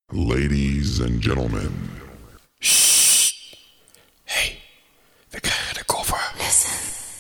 Ladies and gentlemen. Shh. Hey, we krijgen de cover. Listen.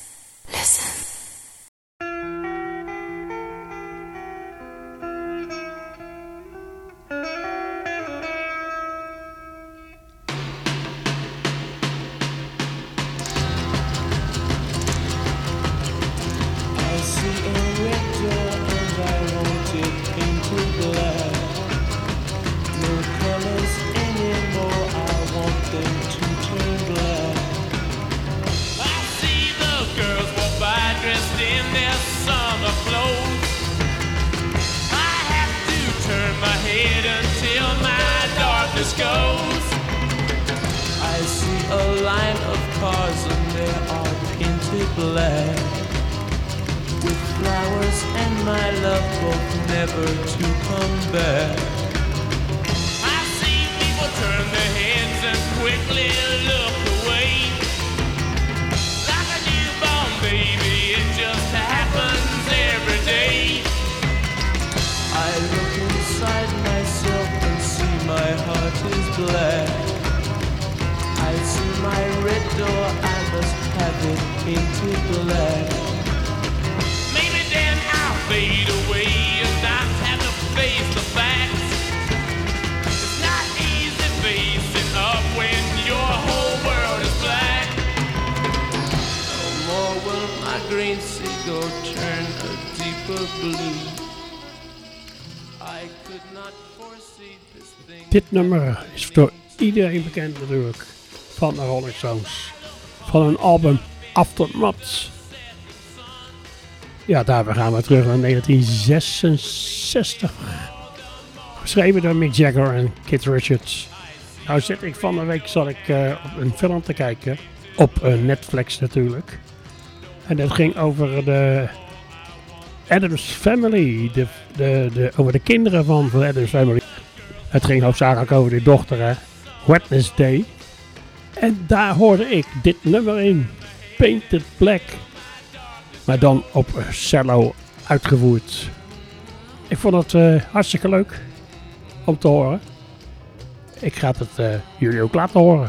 I see a red door and I want it into black. No colors anymore, I want them to turn black. I see the girls walk by dressed in their summer clothes. I have to turn my head until my darkness goes. I see a line of cars and they are painted black, with flowers and my love both never to come back. I see people turn their heads and quickly look away. Like a newborn baby, it just happens every day. I look inside myself and see my heart is black. I see my red door, I must have it painted black. Maybe then I'll fade away and not have to face the facts. It's not easy facing up when your whole world is black. No more will my green seagull turn a deeper blue. I could not foresee this thing. Dit nummer is door iedereen bekend natuurlijk, van de Rolling Stones. Van hun album Aftermath. Ja, daarbij gaan we terug naar 1966. Geschreven door Mick Jagger en Keith Richards. Nou van de week zat ik op een film te kijken. Op Netflix natuurlijk. En dat ging over de Addams Family. Over de kinderen van de Addams Family. Het ging hoofdzakelijk over de dochter, hè. Wednesday. En daar hoorde ik dit nummer in. Painted Black. Maar dan op cello uitgevoerd. Ik vond het hartstikke leuk om te horen. Ik ga het jullie ook laten horen.